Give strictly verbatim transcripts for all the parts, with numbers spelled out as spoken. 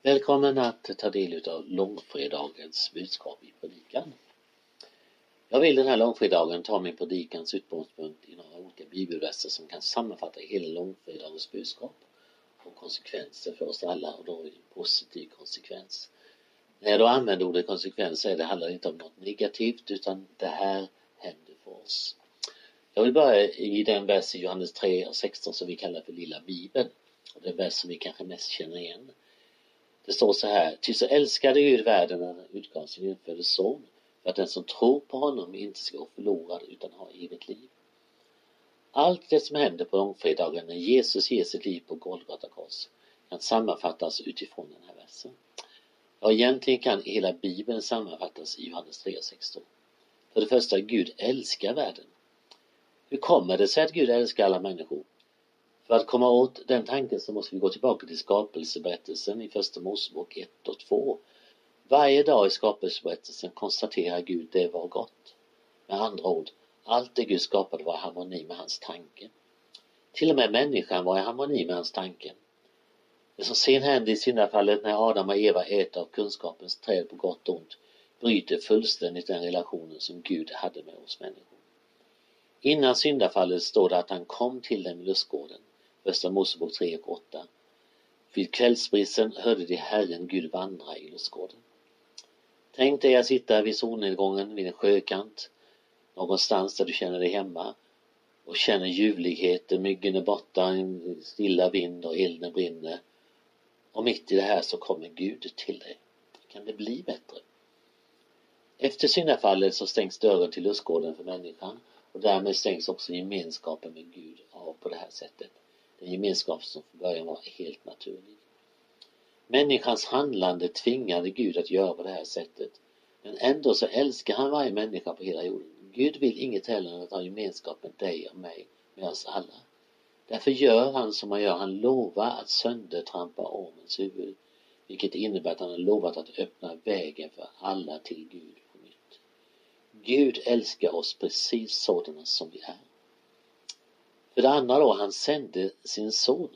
Välkommen att ta del av långfredagens budskap i predikan. Jag vill den här långfredagen ta min predikans utgångspunkt i några olika bibelverser som kan sammanfatta hela långfredagens budskap och konsekvenser för oss alla, och då en positiv konsekvens. När jag då använder ordet konsekvens så är det, handlar det inte om något negativt, utan det här händer för oss. Jag vill börja i den vers i Johannes tre och sexton som vi kallar för lilla Bibeln. Och det är en vers som vi kanske mest känner igen. Det står så här: ty så älskade Gud världen när han utgav sin enfödde son, för att den som tror på honom inte ska gå förlorad utan ha evigt liv. Allt det som händer på långfredagen när Jesus ger sitt liv på Golgata kors kan sammanfattas utifrån den här versen. Ja, egentligen kan hela Bibeln sammanfattas i Johannes tre och sexton. För det första, Gud älskar världen. Hur kommer det sig att Gud älskar alla människor? För att komma åt den tanken så måste vi gå tillbaka till skapelseberättelsen i första Mosebok ett och två. Varje dag i skapelseberättelsen konstaterar Gud det var gott. Med andra ord, allt det Gud skapade var i harmoni med hans tanke. Till och med människan var i harmoni med hans tanke. Det som sen hände i syndafallet när Adam och Eva äter av kunskapens träd på gott och ont bryter fullständigt den relationen som Gud hade med oss människor. Innan syndafallet står det att han kom till dem i lustgården. Första Mosebok tre och åtta. Vid kvällsbrisen hörde de Herren Gud vandra i lustgården. Tänk dig att sitta vid solnedgången vid en sjökant, någonstans där du känner dig hemma och känner ljuvligheten, myggen är borta, en stilla vind och elden brinner. Och mitt i det här så kommer Gud till dig. Kan det bli bättre? Efter syndafallet så stängs dörren till lustgården för människan, och därmed stängs också gemenskapen med Gud av på det här sättet. Den gemenskap som från början var helt naturlig. Människans handlande tvingade Gud att göra på det här sättet. Men ändå så älskar han varje människa på hela jorden. Gud vill inget heller än att ha gemenskap med dig och mig, med oss alla. Därför gör han som han gör. Han lovar att söndertrampa ormens huvud. Vilket innebär att han har lovat att öppna vägen för alla till Gud på nytt. Gud älskar oss precis sådana som vi är. För det andra då, han sände sin son.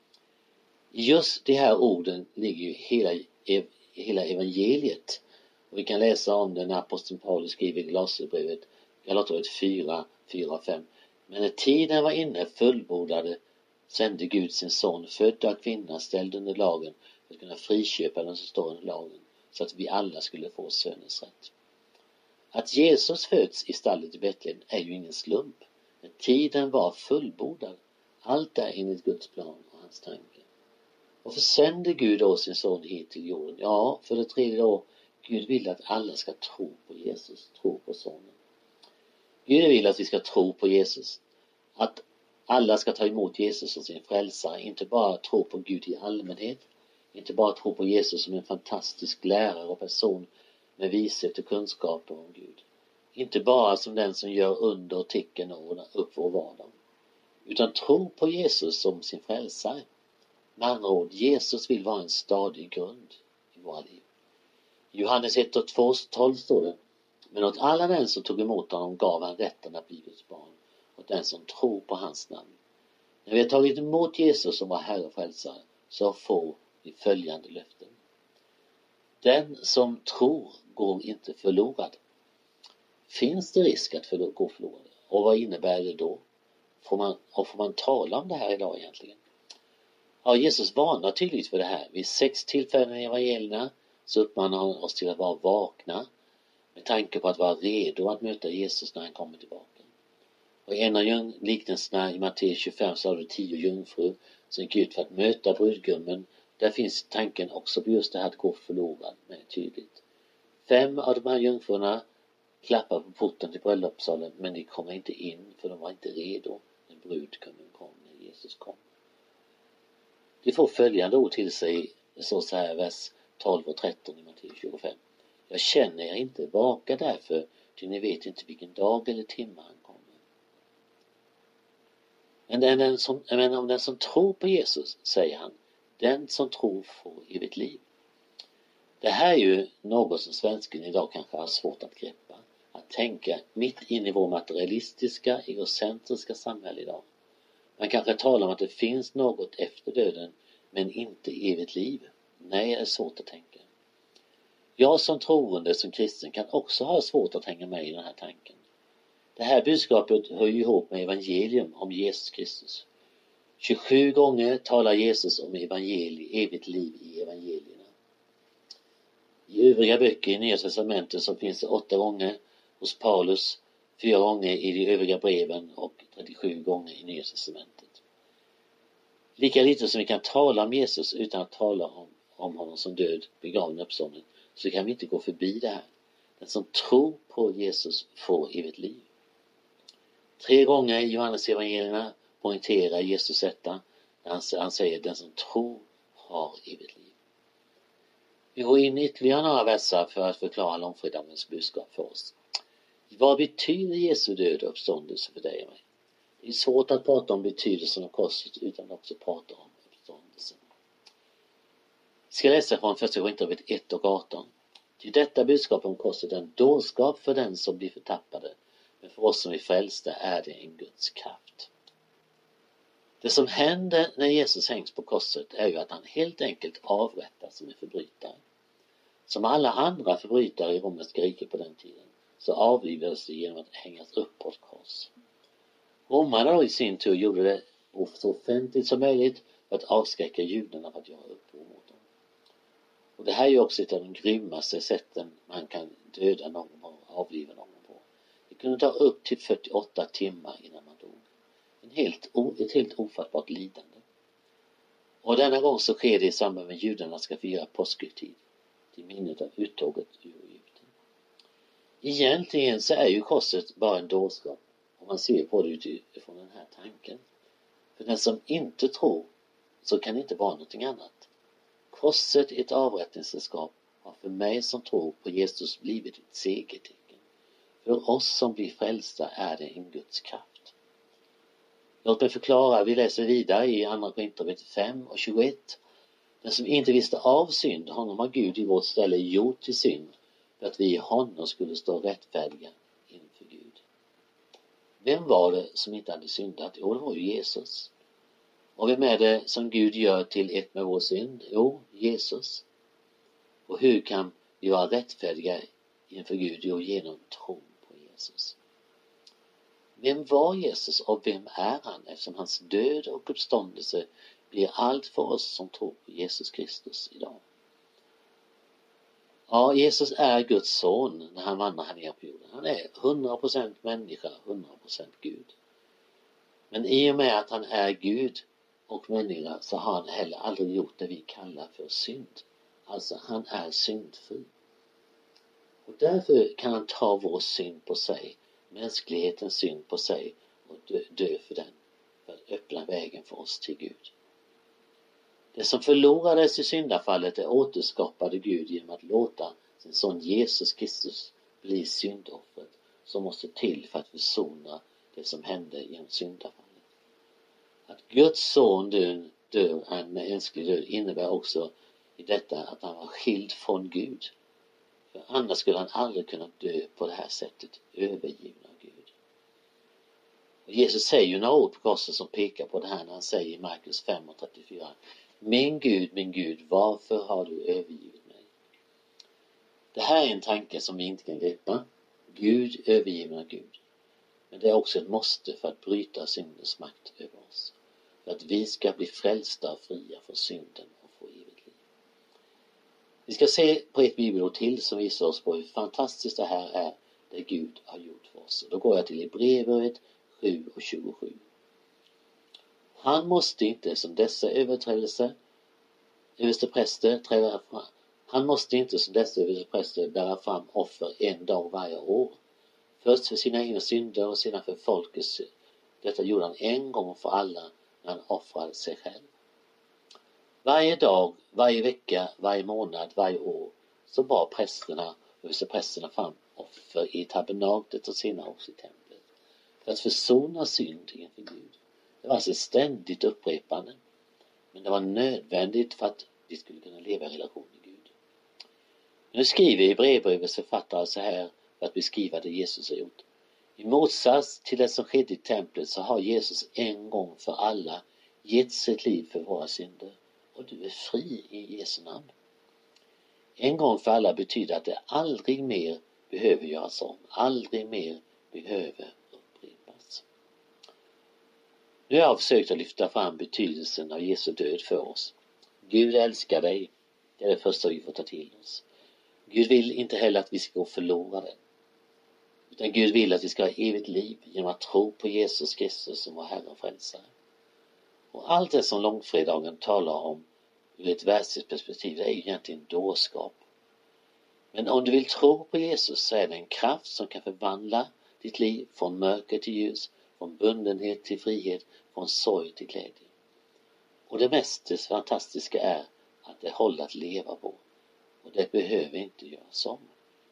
Just de här orden ligger ju hela, ev, hela evangeliet. Och vi kan läsa om det när aposteln Paulus skriver i Galaterbrevet, Galaterbrevet fyra, fyra och fem. Men när tiden var inne fullbordade sände Gud sin son, född av kvinna, ställd under lagen, för att kunna friköpa den som står under lagen, så att vi alla skulle få sönens rätt. Att Jesus föds i stallet i Betlehem är ju ingen slump. Men tiden var fullbordad. Allt är enligt Guds plan och hans tanke. Och försände Gud då sin son hit till jorden? Ja, för det tredje då, Gud vill att alla ska tro på Jesus, tro på sonen. Gud vill att vi ska tro på Jesus. Att alla ska ta emot Jesus som sin frälsare. Inte bara tro på Gud i allmänhet. Inte bara tro på Jesus som en fantastisk lärare och person med vishet och kunskaper om Gud. Inte bara som den som gör under och tecken och ordnar upp vår vardag. Utan tro på Jesus som sin frälsare. Med andra ord, Jesus vill vara en stadig grund i våra liv. I Johannes ett och två tolv står det: men åt alla den som tog emot honom gav han rätten att bli Guds barn. Åt den som tror på hans namn. När vi har tagit emot Jesus som vår Herre och frälsare så får vi följande löften. Den som tror går inte förlorad. Finns det risk att förlor- gå förlorad? Och vad innebär det då? Får man, och får man tala om det här idag egentligen? Ja, Jesus varnar tydligt för det här. Vid sex tillfällen i evangelierna så uppmanar han oss till att vara vakna med tanke på att vara redo att möta Jesus när han kommer tillbaka. Och i en av liknelserna i Matteus tjugofem så har du tio jungfrur som gick ut för att möta brudgummen. Där finns tanken också på just det här att gå förlorad med tydligt. Fem av de här jungfrurna klappar på porten till bröllopssalen, men de kommer inte in för de var inte redo när brudgummen kom, när Jesus kom. De får följande ord till sig, det står så här vers tolv och tretton i Matteus tjugofem. Jag känner er inte, vaka därför, ty ni vet inte vilken dag eller timme han kommer. Men, den, den som, men om den som tror på Jesus, säger han, den som tror får evigt liv. Det här är ju något som svensken idag kanske har svårt att greppa. Att tänka mitt in i vår materialistiska, egocentriska samhälle idag. Man kanske talar om att det finns något efter döden, men inte evigt liv. Nej, det är svårt att tänka. Jag som troende, som kristen, kan också ha svårt att hänga med i den här tanken. Det här budskapet hör ju ihop med evangelium om Jesus Kristus. tjugosju gånger talar Jesus om evangelium, evigt liv i evangelierna. I övriga böcker i Nya testamentet så finns det åtta gånger hos Paulus, fyra gånger i de övriga breven och trettiosju gånger i Nya testamentet. Lika lite som vi kan tala om Jesus utan att tala om, om honom som död, begraven och uppstånden, så kan vi inte gå förbi det här. Den som tror på Jesus får evigt liv. Tre gånger i Johannes evangelierna poängterar Jesus detta. Han, han säger den som tror har evigt liv. Vi går in ytterligare några verser för att förklara långfredagens budskap för oss. Vad betyder Jesu död och uppståndelse för dig och mig? Det är svårt att prata om betydelsen av korset utan att också prata om uppståndelsen. Vi ska läsa från första Korinthierbrevet ett och arton. Till detta budskap om korset är en dårskap för den som blir förtappade, men för oss som är frälsta är det en Guds kraft. Det som händer när Jesus hängs på korset är ju att han helt enkelt avrättas som en förbrytare. Som alla andra förbrytare i romerska riket på den tiden så avlivades det genom att hängas upp på ett kors. Romarna då i sin tur gjorde det så offentligt som möjligt för att avskräcka judarna för att göra uppror mot dem. Och det här är ju också ett av de grymmaste sätten man kan döda någon och avliva någon på. Det kunde ta upp till fyrtioåtta timmar innan man dog. En helt, ett helt ofattbart lidande. Och denna gång så sker det i samband med judarna ska fira påskhögtid till minnet av uttåget ur Egypten. Egentligen så är ju korset bara en dårskap om man ser på det utifrån den här tanken. För den som inte tror så kan det inte vara någonting annat. Korset, ett avrättningsredskap, har för mig som tror på Jesus blivit ett segertecken. För oss som blir frälsta är det en Guds kraft. Låt mig förklara, vi läser vidare i andra Korinthierbrevet fem och tjugoett. Den som inte visste av synd, honom har Gud i vårt ställe gjort till synd för att vi i honom skulle stå rättfärdiga inför Gud. Vem var det som inte hade syndat? Jo, det var ju Jesus. Och vem är det som Gud gör till ett med vår synd? Jo, Jesus. Och hur kan vi vara rättfärdiga inför Gud? Jo, genom tron på Jesus. Vem var Jesus och vem är han? Eftersom hans död och uppståndelse blir allt för oss som tror på Jesus Kristus idag. Ja, Jesus är Guds son när han vandrar här nere på jorden. Han är hundra procent människa, hundra procent Gud. Men i och med att han är Gud och människa så har han heller aldrig gjort det vi kallar för synd. Alltså han är syndfri. Och därför kan han ta vår synd på sig, mänsklighetens synd på sig och dö, dö för den. För att öppna vägen för oss till Gud. Det som förlorades i syndafallet är återskapade Gud genom att låta sin son Jesus Kristus bli syndoffret som måste till för att försona det som hände genom syndafallet. Att Guds son dör, dör en mänsklig död innebär också i detta att han var skild från Gud. För annars skulle han aldrig kunna dö på det här sättet, övergiven av Gud. Och Jesus säger ju några ord på korset som pekar på det här när han säger i Markus fem och trettiofyra: Min Gud, min Gud, varför har du övergivit mig? Det här är en tanke som vi inte kan greppa. Gud, övergiven av Gud. Men det är också ett måste för att bryta syndens makt över oss. För att vi ska bli frälsta och fria från synden och få evigt liv. Vi ska se på ett bibelord till som visar oss på hur fantastiskt det här är, det Gud har gjort för oss. Och då går jag till Hebreerbrevet sju och tjugosju. Han måste inte som dessa överträdelser, överstepräster träda fram. Han måste inte som dessa överstepräster bära fram offer en dag varje år. Först för sina egna synder och sedan för folkets. Detta gjorde han en gång för alla när han offrade sig själv. Varje dag, varje vecka, varje månad, varje år så bar prästerna och översteprästerna fram offer i tabernaklet och senare också i templet. För att försona synd inför Gud. Det var alltså ett ständigt upprepande. Men det var nödvändigt för att vi skulle kunna leva i relation med Gud. Nu skriver Hebreerbrevets författare så här för att beskriva det Jesus har gjort. I motsats till det som skedde i templet så har Jesus en gång för alla gett sitt liv för våra synder. och du är fri i Jesu namn. En gång för alla betyder att det aldrig mer behöver göras om, aldrig mer behöver upprepas. Nu har jag försökt att lyfta fram betydelsen av Jesu död för oss. Gud älskar dig, det är det första vi får ta till oss. Gud vill inte heller att vi ska gå förlorade, utan Gud vill att vi ska ha evigt liv genom att tro på Jesus Kristus som vår Herre och Frälsare. Och allt det som långfredagen talar om ur ett världsligt perspektiv, det är egentligen dårskap. Men om du vill tro på Jesus så är det en kraft som kan förvandla ditt liv från mörker till ljus, från bundenhet till frihet, från sorg till glädje. Och det mest fantastiska är att det håller att leva på. Och det behöver inte göras om.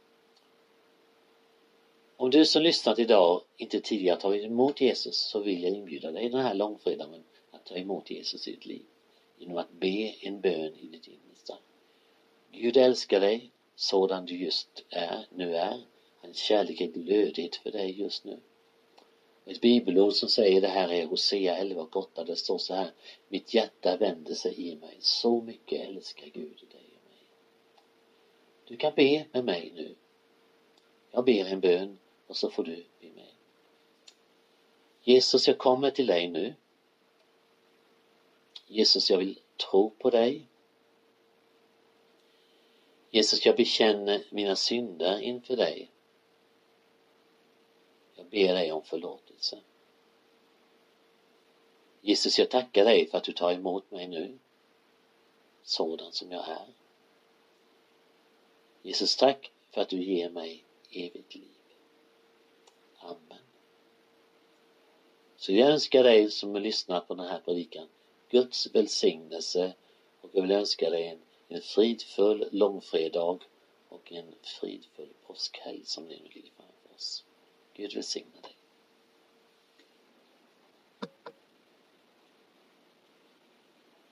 Om du som lyssnat idag inte tidigare tagit emot Jesus, så vill jag inbjuda dig den här långfredagen att ta emot Jesus i ditt liv. Genom att be en bön i ditt innersta. Gud älskar dig sådan du just är, nu är. Hans kärlek är glödigt för dig just nu. Ett bibelord som säger det här är Hosea elva och åtta. Det står så här: mitt hjärta vänder sig i mig. Så mycket älskar Gud dig och mig. Du kan be med mig nu. Jag ber en bön och så får du be med. Jesus, jag kommer till dig nu. Jesus, jag vill tro på dig. Jesus, jag bekänner mina synder inför dig. Jag ber dig om förlåtelse. Jesus, jag tackar dig för att du tar emot mig nu, sådan som jag är. Jesus, tack för att du ger mig evigt liv. Amen. Så jag önskar dig som har lyssnat på den här predikan Guds välsignelse, och jag vill önska dig en, en fridfull långfredag och en fridfull påskhelg som nu ligger framför oss. Gud välsigne dig.